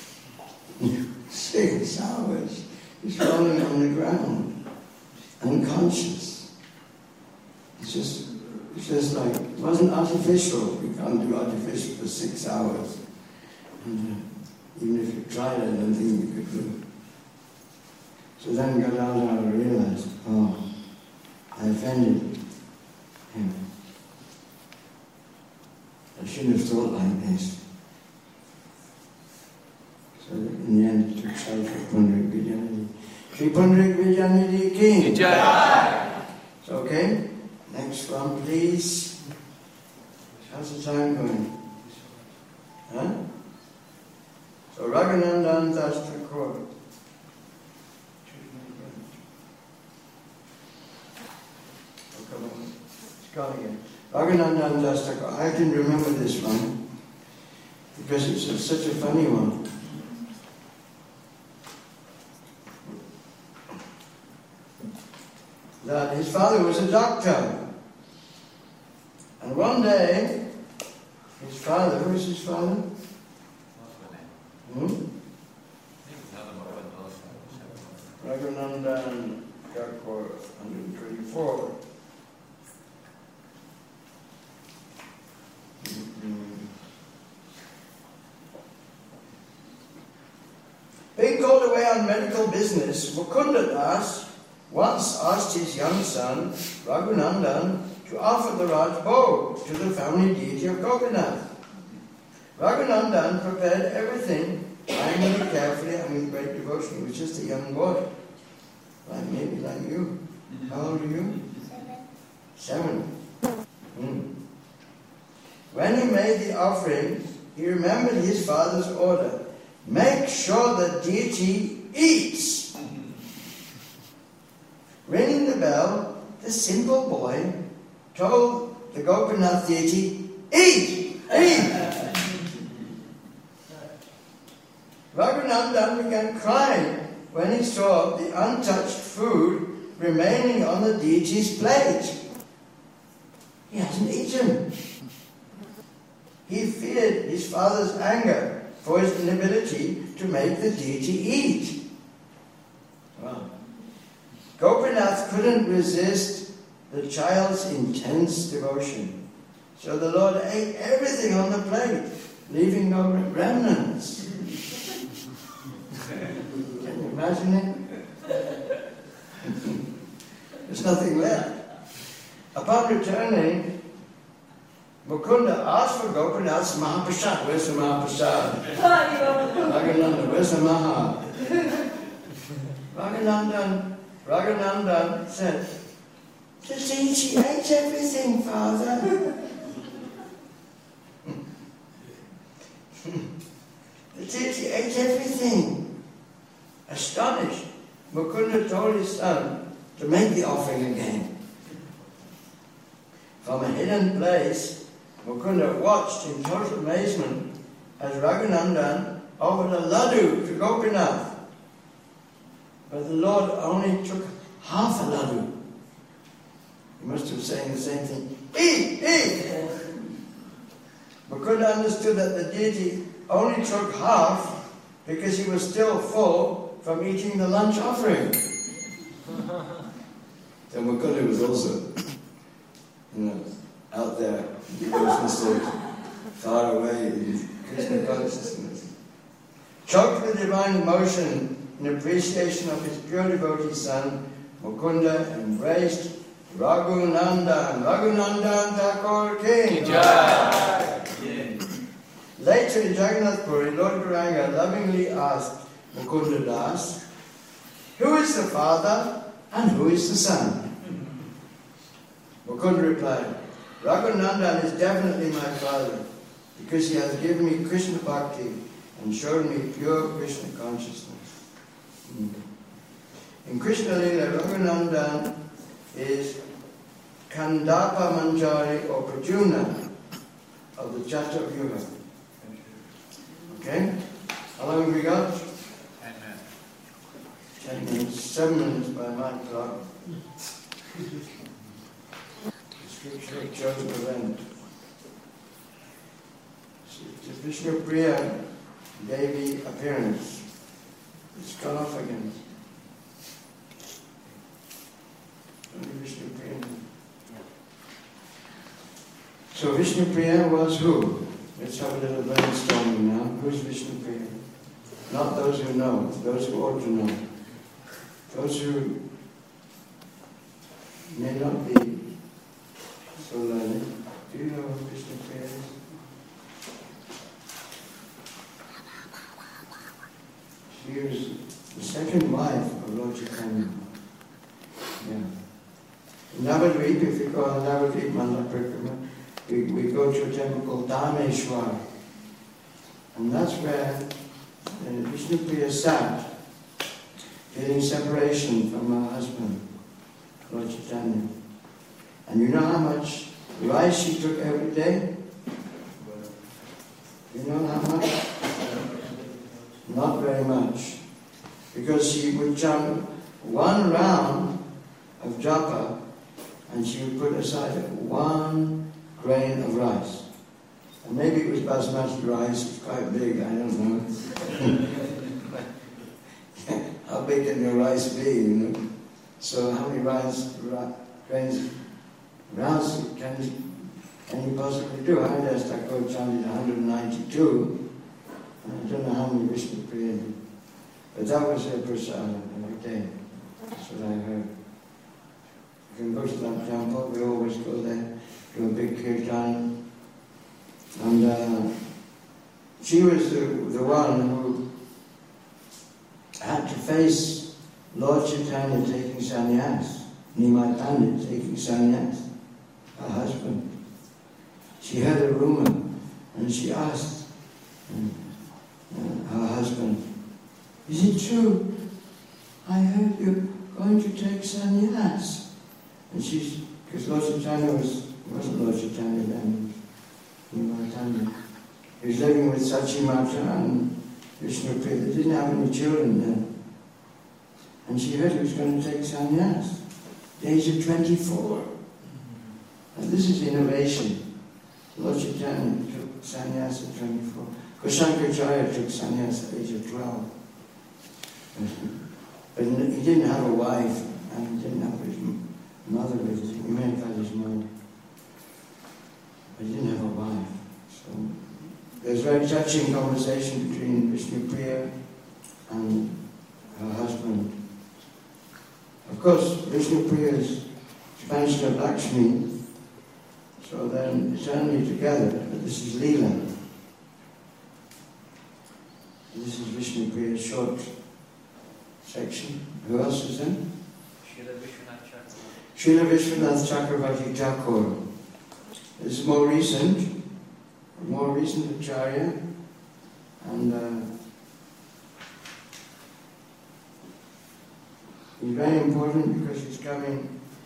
Speaker 1: 6 hours. He's rolling on the ground, unconscious. It's just like, it wasn't artificial. We can't do artificial for 6 hours. And even if you tried, I don't think you could do it. So then Gadadhara realized, oh, I offended him. I shouldn't have thought like this. So in the end, he took shelter of Pundarik Vijayanidhi. Shri Pundarik Vijayanidhi King. So, okay, next one, please. How's the time going? Huh? So Raghunandan Das Thakur. It's gone again. Raghunandan Das Thakur. I can remember this one because it's such a funny one. That his father was a doctor. And one day, his father, who is his father? Raghunandan Thakur, 124. Being called away on medical business, Mukunda Das once asked his young son, Raghunandan, to offer the Raj Bhog to the family deity of Gopinath. Raghunandan prepared everything, eyeing it carefully and with great devotion. He was just a young boy, maybe like you. How old are you? 7. When he made the offering, he remembered his father's order. Make sure the deity eats. Ringing the bell, the simple boy told the Gopinath deity, eat! Eat! Raghunandan began crying when he saw the untouched food remaining on the deity's plate. He hasn't eaten. He feared his father's anger for his inability to make the deity eat. Wow. Gopinath couldn't resist the child's intense devotion. So the Lord ate everything on the plate, leaving no remnants. Can you imagine it? There's nothing left. Upon returning, Mukunda asked for Gopinath's Mahaprasad. Where's the Mahaprasad? Raghunandan, where's the Maha? Raghunandan said, the deity ate everything, Father. The deity ate everything. Astonished, Mukunda told his son to make the offering again. From a hidden place, Mukunda watched in total amazement as Raghunandan offered a laddu to Gopinath. But the Lord only took half a laddu. He must have saying the same thing. Eat! Eat! Mukunda understood that the deity only took half because he was still full from eating the lunch offering. So Mukunda was also, out there, devotion state, far away in Krishna consciousness. Choked with divine emotion in appreciation of his pure devotee son, Mukunda embraced Raghunandan Thakur King. Later in Jagannath Puri, Lord Gauranga lovingly asked Mukunda Das, who is the father and who is the son? Mukunda replied, Raghunandan is definitely my father, because he has given me Krishna Bhakti and shown me pure Krishna consciousness. In Krishna Lila, Raghunandan is Kandapa Manjari or Pradyumna of the Jatavyuha. Okay? How long have we got? 10 minutes. 10 minutes. 7 minutes by my clock. The scripture of chosen event. The Vishnu Priya Devi appearance. It's gone off again. Only Vishnu Priya. So Vishnu Priya was who? Let's have a little brainstorming now. Who's Vishnu Priya? Not those who know, those who ought to know. Those who may not be so learned. Do you know who Vishnu Priya is? She was the second wife of Lord Chaitanya. Yeah. In Navadvip, if you go on Navadvip Mandaparikrama, we go to a temple called Dhameshwar. And that's where Vishnu Priya sat, feeling separation from her husband, Lord Chaitanya. And you know how much rice she took every day? You know how much? Not very much. Because she would chant one round of japa and she would put aside 1 grain of rice. And maybe it was basmati rice, it's quite big, I don't know. How big can your rice be, you know? So how many grains can you possibly do? Haridas Thakur chanted 192. I don't know how many Vishnu Priya did. But that was her prasada every day. That's what I heard. You can go to that temple, we always go there, do a big kirtan. And she was the one who had to face Lord Chaitanya taking sannyas, Nimai Pandit taking sannyas, her husband. She heard a rumor and she asked her husband, is it true? I heard you're going to take sannyas. And because Lord Chaitanya wasn't Lord Chaitanya then, he was living with Sachimata and Vishnu Priya. They didn't have any children then. And she heard he was going to take sannyas. The age of 24. And this is innovation. Lord Chaitanya took sannyas at 24. Shankaracharya took sannyas at the age of 12. But he didn't have a wife, and he didn't have his mother with him. He may have had his mother. But he didn't have a wife. So there's a very touching conversation between Vishnu Priya and her husband. Of course, Vishnu Priya is expansion of Lakshmi, so they're eternally together, but this is Leela. This is Vishnu Priya's short section. Who else is there? Srila Vishwanath Chakravarti Thakur. This is more recent Acharya, and he's very important because he's coming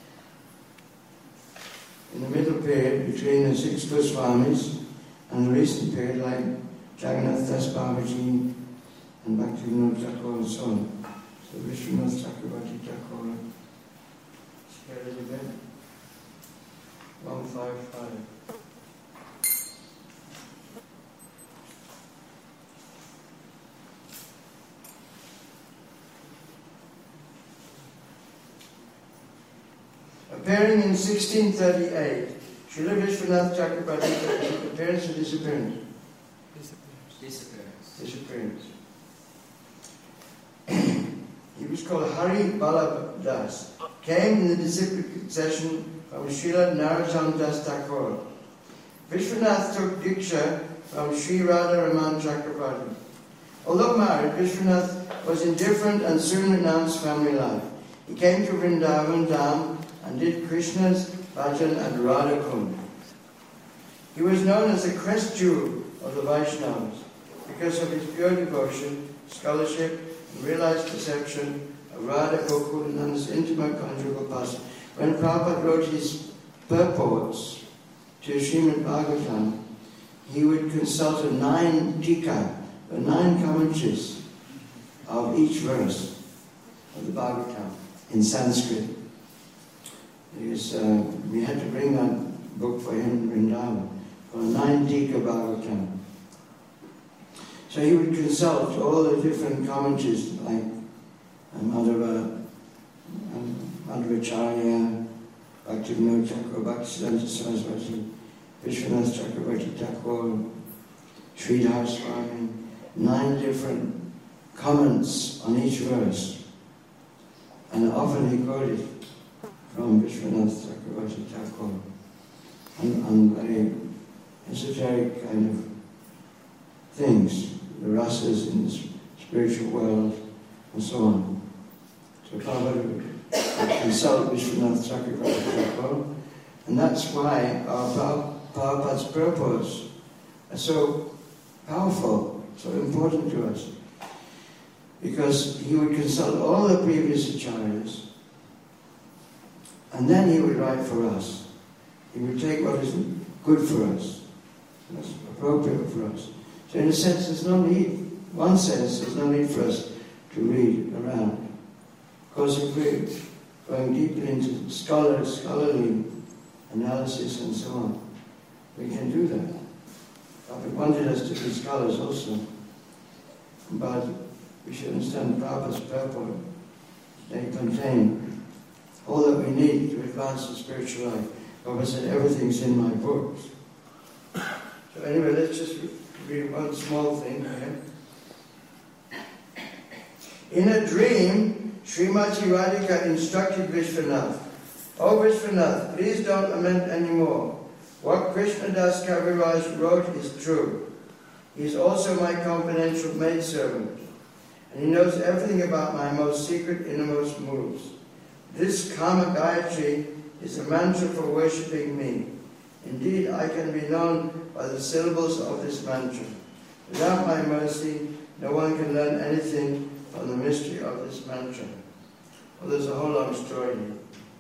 Speaker 1: in the middle period between the 6 Goswamis and the recent period like Jagannath Das Babaji and Bhaktivinoda Thakur and so on. So Vishwanath Chakravarti Thakur. Here is again. 155. Appearing in 1638, Srila Vishwanath Chakrabarti appearance or disappearance? Disappearance. He was called Hari Balab Das, K came in the disciplic succession from Srila Narottam Das Thakur. Vishwanath took Diksha from Sri Radha Raman Chakravarti. Although married, Vishwanath was indifferent and soon renounced family life. He came to Vrindavan Dham and did Krishna's bhajan at Radha Kund. He was known as the crest jewel of the Vaishnavas because of his pure devotion, scholarship, and realized perception of Radha Gokulananda's intimate conjugal passion. When Prabhupada wrote his purports to Srimad Bhagavatam, he would consult a 9 tika, the 9 commentaries of each verse of the Bhagavatam in Sanskrit. We had to bring that book for him in Vrindavan, for a 9 tika Bhagavatam. So he would consult all the different commentaries like Madhvacharya, Bhaktivinoda Thakur, Bhaktisiddhanta Saraswati, Vishwanath Chakravarti Thakur, Sridhar Swami, 9 different comments on each verse. And often he quoted from Vishwanath Chakravarti Thakur on very esoteric kind of things, the rasas in the spiritual world, and so on. So Prabhupada would consult Vishwanath Chakravarti Thakur, and that's why our Prabhupada's purports are so powerful, so important to us. Because he would consult all the previous acharyas, and then he would write for us. He would take what is good for us, what's appropriate for us. So in a sense, there's no need for us to read around. Because if we're going deeply into scholarly analysis and so on, we can do that. Prabhupada wanted us to be scholars also, but we should understand Prabhupada's purport. They contain all that we need to advance the spiritual life. Prabhupada said, everything's in my books. So anyway, let's just read one small thing here. In a dream, Srimati Radhika instructed Vishwanath, "O Vishwanath, please don't lament anymore. What Krishnadas Kaviraj wrote is true. He is also my confidential maidservant, and he knows everything about my most secret innermost moves. This Kama Gayatri is a mantra for worshipping me. Indeed, I can be known by the syllables of this mantra. Without my mercy, no one can learn anything from the mystery of this mantra." Well, there's a whole long story here.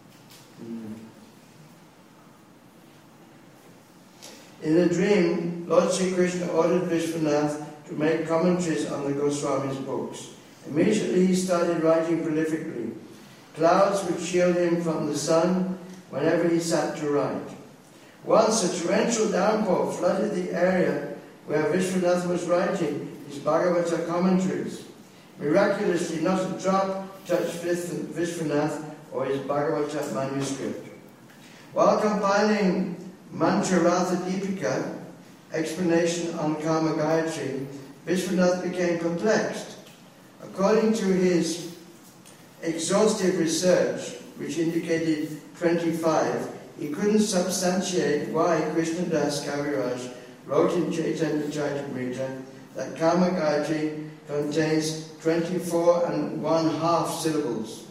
Speaker 1: In a dream, Lord Sri Krishna ordered Vishwanath to make commentaries on the Goswami's books. Immediately he started writing prolifically. Clouds would shield him from the sun whenever he sat to write. Once a torrential downpour flooded the area where Vishwanath was writing his Bhagavata commentaries. Miraculously, not a drop touched Vishwanath or his Bhagavata manuscript. While compiling Mantraratha Deepika, explanation on Kama Gayatri, Vishwanath became perplexed. According to his exhaustive research, which indicated 25, he couldn't substantiate why Krishnadas Kaviraj wrote in Chaitanya Charitamrita that Kama Gayatri contains 24 1/2 syllables,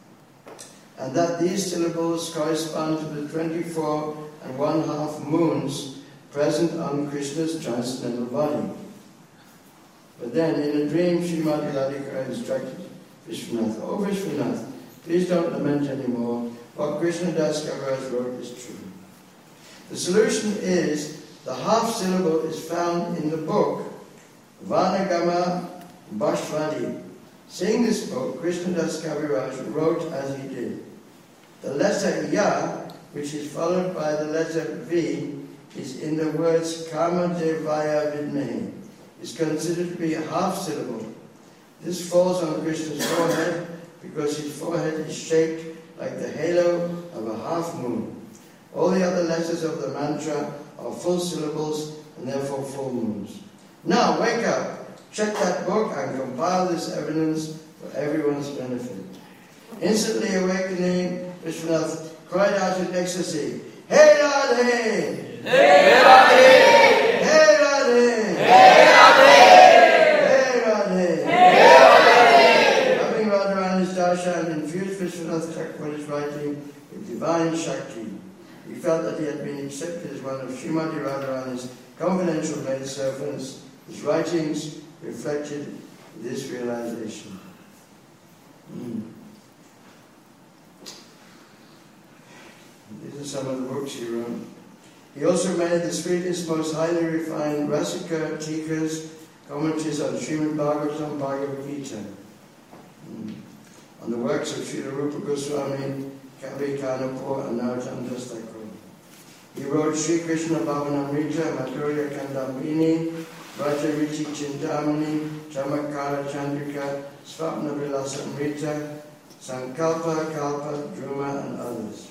Speaker 1: and that these syllables correspond to the 24 1/2 moons present on Krishna's transcendental body. But then, in a dream, Srimati Radhika instructed Vishwanath, "O Vishwanath, please don't lament anymore. What Krishnadas Kaviraj wrote is true." The solution is, the half syllable is found in the book, Vanagama Bhashvadi. Seeing this book, Krishnadas Kaviraj wrote as he did. The letter Ya, which is followed by the letter V, is in the words Kama Devaya Vidmehi, is considered to be a half syllable. This falls on Krishna's forehead because his forehead is shaped like the halo of a half moon. All the other letters of the mantra are full syllables and therefore full moons. Now wake up, check that book and compile this evidence for everyone's benefit. Instantly awakening, Vishwanath cried out in ecstasy, Hey Radhe!
Speaker 2: Hey Radhe!
Speaker 1: Hey Radhe!
Speaker 2: Hey Radhe!
Speaker 1: Hey Radhe!
Speaker 2: Hey Radhe!
Speaker 1: Having Radharani's darshan infused Vishwanath Chakravarti's writing with divine Shakti, he felt that he had been accepted as one of Srimati Radharani's confidential maidservants. His writings reflected this realization. These are some of the books he wrote. He also made the sweetest, most highly refined Rasika Tikas, commentaries on Srimad Bhagavatam, Bhagavad Gita, on the works of Srila Rupa Goswami, Kavi Kanapur, and Narottam Das Thakur. He wrote Sri Krishna Bhavanamrita, Madhurya Kandamini, Vraja Richi Chintamani, Chamakkara Chandrika, Swapna Vilasamrita, Sankalpa, Kalpa, Druma, and others.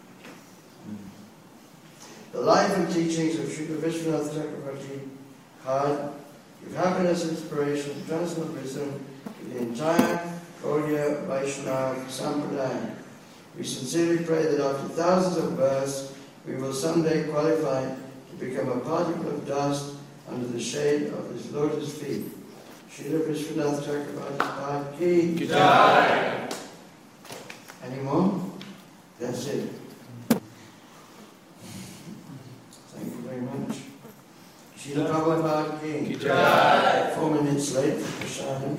Speaker 1: The life and teachings of Srila Vishwanath Chakravarti Hard give happiness, inspiration, transcendental wisdom to the entire Gaudiya Vaishnava Sampradaya. We sincerely pray that after thousands of births, we will someday qualify to become a particle of dust under the shade of his lotus feet. Srila Vishwanath Chakravarti Pad Ki Jai. Any more? That's it. Thank you very much. Srila Prabhupada Ki Jai. 4 minutes late for Prasadam.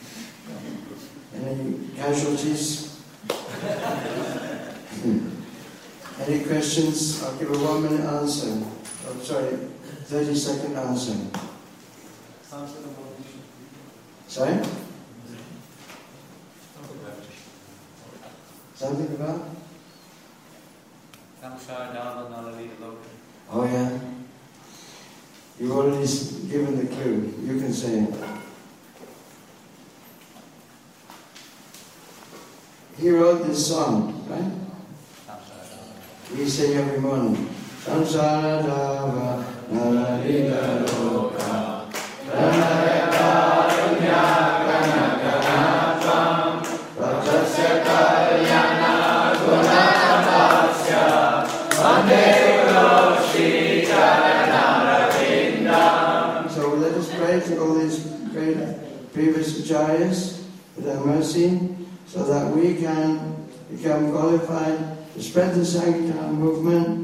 Speaker 1: Any casualties? Any questions? I'll give a 1 minute answer. Oh, sorry, 30-second answer. Sorry? Something about? Oh yeah. You've already given the clue. You can say it. He wrote this song, right? We sing every morning. Samsara Dava Naralila Loka Pranaya Karunya Kanakanatam Ratasya Kalyana Gunanapasya Vande Shri Charanarvindam. So let us pray to all these great previous acharyas for their mercy, so that we can become qualified to spread the Sankirtan movement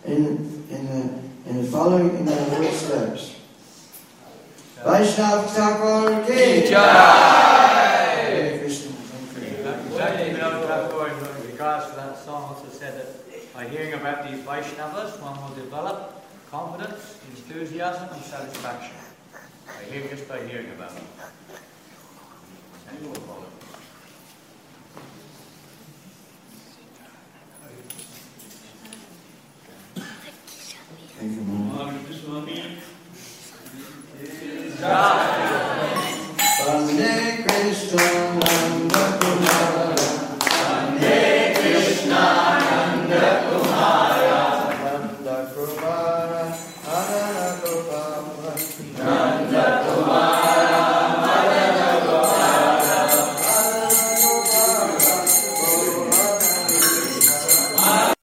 Speaker 1: in following in their footsteps. Vaishnav Thakur Ki Jai! Hare Krishna.
Speaker 3: Exactly, Vinod Thakur, in regards to that song, also said that by hearing about these Vaishnavas, one will develop confidence, enthusiasm, and satisfaction. Just by hearing about them. And you will follow.
Speaker 1: Thank you, Mom.